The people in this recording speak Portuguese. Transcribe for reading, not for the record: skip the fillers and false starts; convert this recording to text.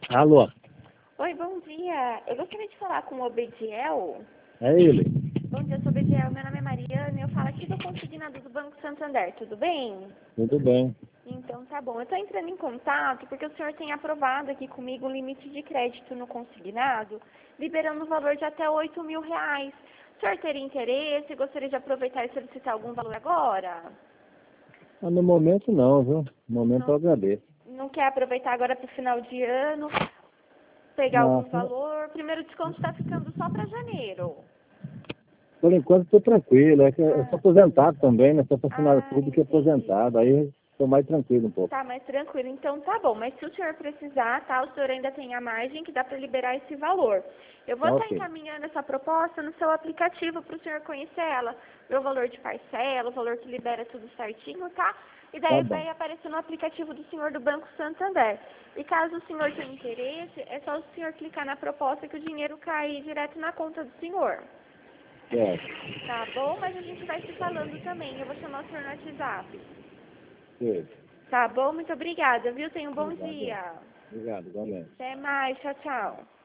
Alô, Oi, bom dia. Eu gostaria de falar com o Obediel. é ele. Bom dia, sou Obediel. Meu nome é Mariana e eu falo aqui do Consignado do Banco Santander. Tudo bem? Tudo bem. Então, tá bom. Eu estou entrando em contato porque o senhor tem aprovado aqui comigo um limite de crédito no consignado, liberando o valor de até R$ 8.000. O senhor teria interesse? Gostaria de aproveitar e solicitar algum valor agora? Ah, no momento não, viu? No momento eu Não, agradeço. não quer aproveitar agora para o final de ano, pegar algum Não, valor? Primeiro desconto está ficando só para janeiro. por enquanto estou tranquilo. É que eu sou Ah, aposentado também, né? Sou funcionário público e entendi. aposentado. Aí estou mais tranquilo um pouco. Tá mais tranquilo. Então tá bom. Mas se o senhor precisar, tá? O senhor ainda tem a margem que dá para liberar esse valor. Eu vou Tá estar ok. encaminhando essa proposta no seu aplicativo para o senhor conhecer ela. Ver o valor de parcela, o valor que libera tudo certinho, tá? E Tá daí bom. vai aparecer no aplicativo do senhor do Banco Santander. E caso o senhor tenha interesse, é só o senhor clicar na proposta que o dinheiro cai direto na conta do senhor. Certo. Tá bom? Mas a gente vai se falando também. Eu vou chamar o senhor no WhatsApp. Sim. Tá bom? Muito obrigada, viu? Tenha um bom Obrigado. dia. Obrigado, igualmente. Até mais. Tchau, tchau.